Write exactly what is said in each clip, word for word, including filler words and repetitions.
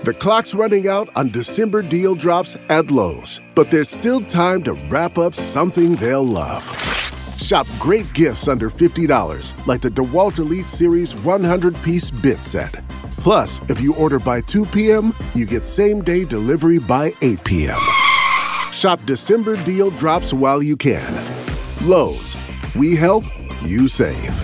The clock's running out on December deal drops at Lowe's, but there's still time to wrap up something they'll love. Shop great gifts under fifty dollars, like the DeWalt Elite Series one hundred piece bit set. Plus, if you order by two p.m., you get same-day delivery by eight p.m. Shop December deal drops while you can. Lowe's, we help, you save.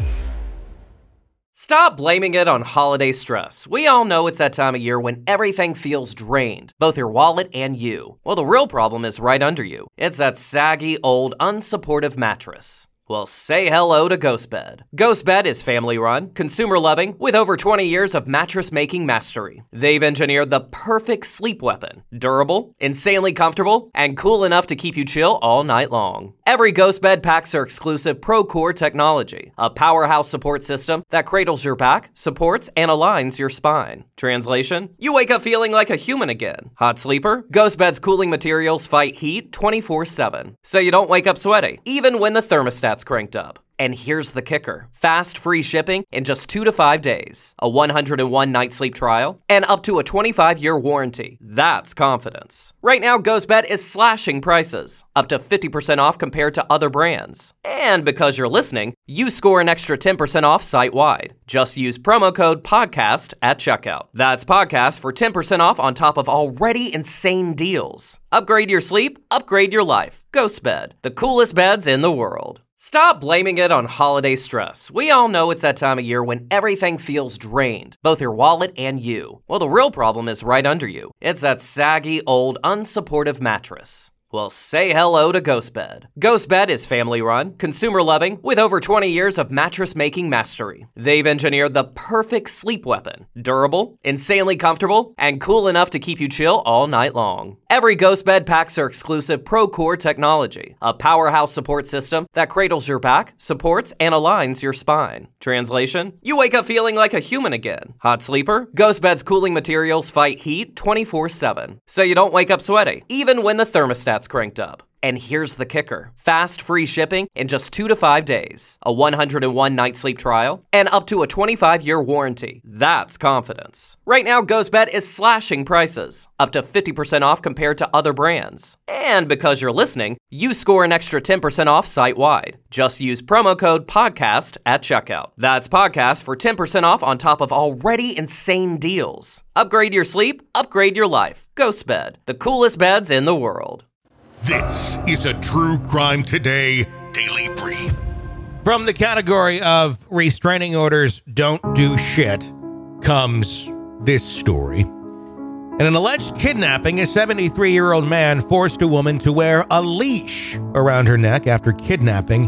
Stop blaming it on holiday stress. We all know it's that time of year when everything feels drained, both your wallet and you. Well, the real problem is right under you. It's that saggy, old, unsupportive mattress. Well, say hello to GhostBed. GhostBed is family-run, consumer-loving, with over twenty years of mattress-making mastery. They've engineered the perfect sleep weapon. Durable, insanely comfortable, and cool enough to keep you chill all night long. Every GhostBed packs their exclusive ProCore technology, a powerhouse support system that cradles your back, supports, and aligns your spine. Translation? You wake up feeling like a human again. Hot sleeper? GhostBed's cooling materials fight heat twenty-four seven, so you don't wake up sweaty, even when the thermostat's cranked up. And here's the kicker. Fast, free shipping in just two to five days. A one hundred one night sleep trial, and up to a twenty-five year warranty. That's confidence. Right now, GhostBed is slashing prices, up to fifty percent off compared to other brands. And because you're listening, you score an extra ten percent off site-wide. Just use promo code PODCAST at checkout. That's PODCAST for ten percent off on top of already insane deals. Upgrade your sleep, upgrade your life. GhostBed, the coolest beds in the world. Stop blaming it on holiday stress. We all know it's that time of year when everything feels drained, both your wallet and you. Well, the real problem is right under you. It's that saggy, old, unsupportive mattress. Well, say hello to GhostBed. GhostBed is family-run, consumer-loving, with over twenty years of mattress-making mastery. They've engineered the perfect sleep weapon. Durable, insanely comfortable, and cool enough to keep you chill all night long. Every GhostBed packs their exclusive ProCore technology, a powerhouse support system that cradles your back, supports, and aligns your spine. Translation? You wake up feeling like a human again. Hot sleeper? GhostBed's cooling materials fight heat twenty-four seven, so you don't wake up sweaty, even when the thermostat cranked up. And here's the kicker. Fast, free shipping in just two to five days. A one hundred one night sleep trial, and up to a twenty-five year warranty. That's confidence. Right now, GhostBed is slashing prices, up to fifty percent off compared to other brands. And because you're listening, you score an extra ten percent off site-wide. Just use promo code PODCAST at checkout. That's PODCAST for ten percent off on top of already insane deals. Upgrade your sleep, upgrade your life. GhostBed, the coolest beds in the world. This is a True Crime Today Daily Brief. From the category of restraining orders don't do shit comes this story. In an alleged kidnapping, a seventy-three-year-old man forced a woman to wear a leash around her neck after kidnapping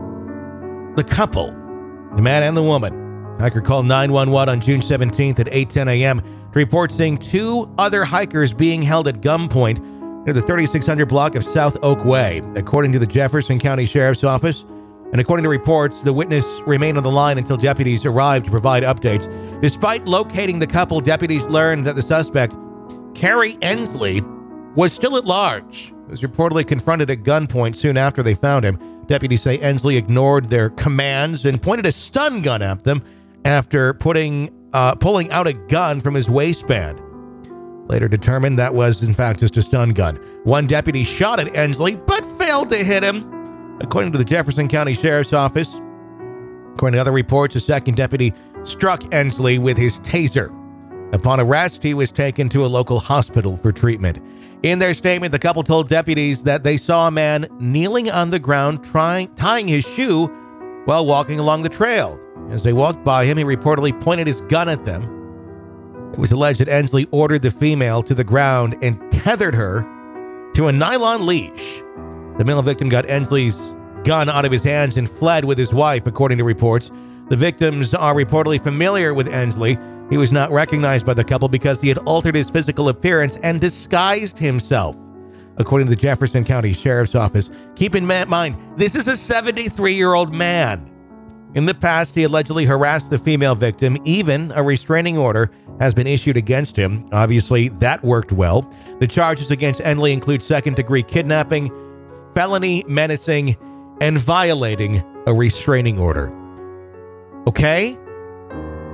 the couple, the man and the woman. Hiker called nine one one on June seventeenth at eight ten a.m. to report seeing two other hikers being held at gunpoint near the thirty-six hundred block of South Oak Way, according to the Jefferson County Sheriff's Office. And according to reports, the witness remained on the line until deputies arrived to provide updates. Despite locating the couple, deputies learned that the suspect, Carrie Ensley, was still at large. He was reportedly confronted at gunpoint soon after they found him. Deputies say Ensley ignored their commands and pointed a stun gun at them after putting, uh, pulling out a gun from his waistband. Later determined that was, in fact, just a stun gun. One deputy shot at Ensley, but failed to hit him. According to the Jefferson County Sheriff's Office, according to other reports, a second deputy struck Ensley with his taser. Upon arrest, he was taken to a local hospital for treatment. In their statement, the couple told deputies that they saw a man kneeling on the ground trying, tying his shoe while walking along the trail. As they walked by him, he reportedly pointed his gun at them. It was alleged that Ensley ordered the female to the ground and tethered her to a nylon leash. The male victim got Ensley's gun out of his hands and fled with his wife, according to reports. The victims are reportedly familiar with Ensley. He was not recognized by the couple because he had altered his physical appearance and disguised himself, according to the Jefferson County Sheriff's Office. Keep in mind, this is a seventy-three-year-old man. In the past, he allegedly harassed the female victim. Even a restraining order has been issued against him. Obviously, that worked well. The charges against Ensley include second-degree kidnapping, felony menacing, and violating a restraining order. Okay?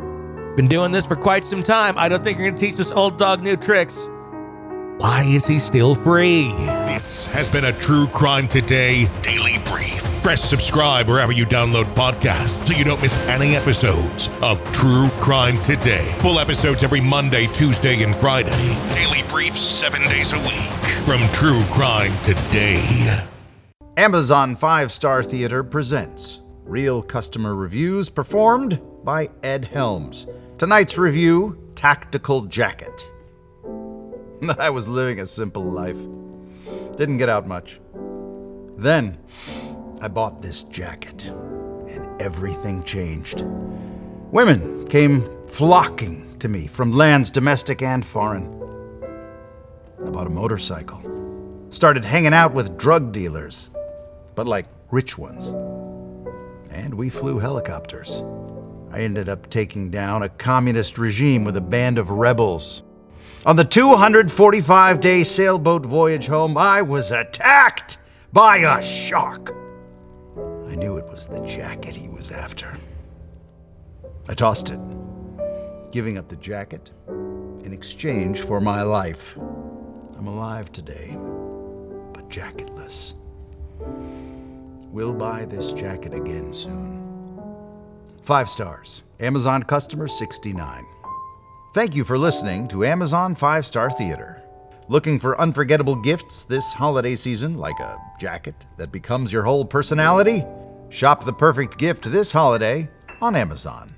Been doing this for quite some time. I don't think you're going to teach this old dog new tricks. Why is he still free? This has been a True Crime Today Daily Brief. Press subscribe wherever you download podcasts so you don't miss any episodes of True Crime Today. Full episodes every Monday, Tuesday, and Friday. Daily Brief seven days a week from True Crime Today. Amazon Five Star Theater presents Real Customer Reviews performed by Ed Helms. Tonight's review, Tactical Jacket. I was living a simple life. Didn't get out much. Then, I bought this jacket, and everything changed. Women came flocking to me from lands domestic and foreign. I bought a motorcycle. Started hanging out with drug dealers, but like rich ones. And we flew helicopters. I ended up taking down a communist regime with a band of rebels. On the two hundred forty-five day sailboat voyage home, I was attacked by a shark. I knew it was the jacket he was after. I tossed it, giving up the jacket in exchange for my life. I'm alive today, but jacketless. We'll buy this jacket again soon. Five stars. Amazon customer sixty-nine. Thank you for listening to Amazon Five Star Theater. Looking for unforgettable gifts this holiday season, like a jacket that becomes your whole personality? Shop the perfect gift this holiday on Amazon.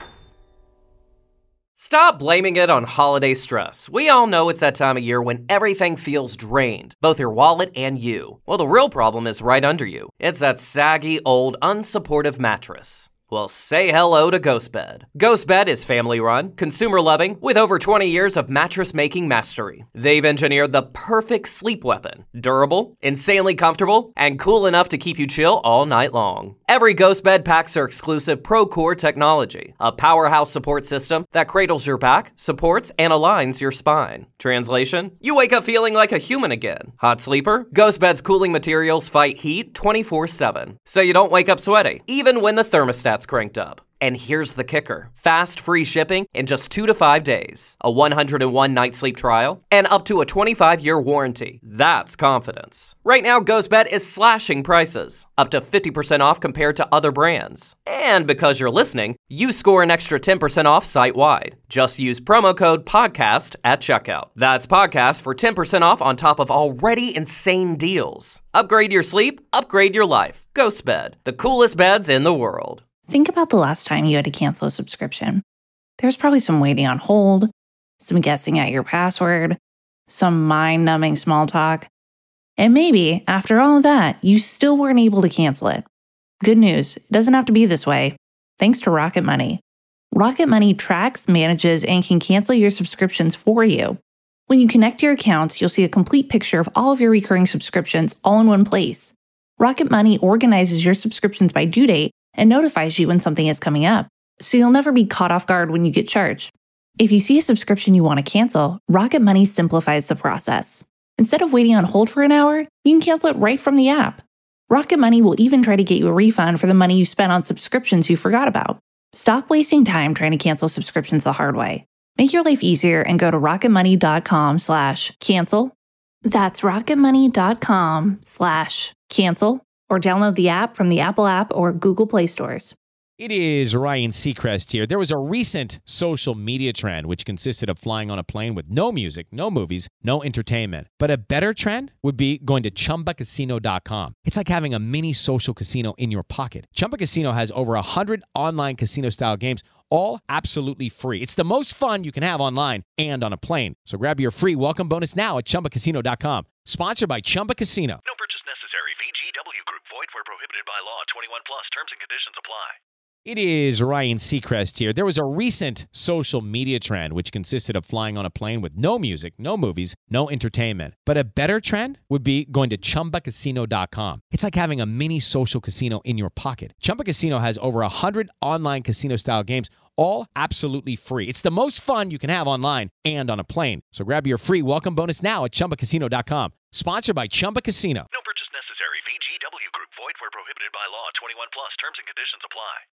Stop blaming it on holiday stress. We all know it's that time of year when everything feels drained, both your wallet and you. Well, the real problem is right under you. It's that saggy, old, unsupportive mattress. Well, say hello to GhostBed. GhostBed is family-run, consumer-loving, with over twenty years of mattress-making mastery. They've engineered the perfect sleep weapon. Durable, insanely comfortable, and cool enough to keep you chill all night long. Every GhostBed packs their exclusive ProCore technology, a powerhouse support system that cradles your back, supports, and aligns your spine. Translation? You wake up feeling like a human again. Hot sleeper? GhostBed's cooling materials fight heat twenty-four seven, so you don't wake up sweaty, even when the thermostat's cranked up. And here's the kicker. Fast, free shipping in just two to five days. A one hundred one night sleep trial, and up to a twenty-five year warranty. That's confidence. Right now, GhostBed is slashing prices, up to fifty percent off compared to other brands. And because you're listening, you score an extra ten percent off site-wide. Just use promo code PODCAST at checkout. That's PODCAST for ten percent off on top of already insane deals. Upgrade your sleep, upgrade your life. GhostBed, the coolest beds in the world. Think about the last time you had to cancel a subscription. There's probably some waiting on hold, some guessing at your password, some mind-numbing small talk. And maybe, after all of that, you still weren't able to cancel it. Good news, it doesn't have to be this way. Thanks to Rocket Money. Rocket Money tracks, manages, and can cancel your subscriptions for you. When you connect your accounts, you'll see a complete picture of all of your recurring subscriptions all in one place. Rocket Money organizes your subscriptions by due date and notifies you when something is coming up, so you'll never be caught off guard when you get charged. If you see a subscription you want to cancel, Rocket Money simplifies the process. Instead of waiting on hold for an hour, you can cancel it right from the app. Rocket Money will even try to get you a refund for the money you spent on subscriptions you forgot about. Stop wasting time trying to cancel subscriptions the hard way. Make your life easier and go to rocketmoney.com slash cancel. That's rocketmoney.com slash cancel. Or download the app from the Apple App or Google Play stores. It is Ryan Seacrest here. There was a recent social media trend which consisted of flying on a plane with no music, no movies, no entertainment. But a better trend would be going to chumba casino dot com. It's like having a mini social casino in your pocket. Chumba Casino has over one hundred online casino-style games, all absolutely free. It's the most fun you can have online and on a plane. So grab your free welcome bonus now at chumba casino dot com. Sponsored by Chumba Casino. No purchase necessary. V G W Group. Void where prohibited by law. twenty-one plus. Terms and conditions apply. It is Ryan Seacrest here. There was a recent social media trend which consisted of flying on a plane with no music, no movies, no entertainment. But a better trend would be going to chumba casino dot com. It's like having a mini social casino in your pocket. Chumba Casino has over one hundred online casino-style games, all absolutely free. It's the most fun you can have online and on a plane. So grab your free welcome bonus now at chumba casino dot com. Sponsored by Chumba Casino. No purchase necessary. V G W Group. Void where prohibited by law. twenty-one plus. Terms and conditions apply.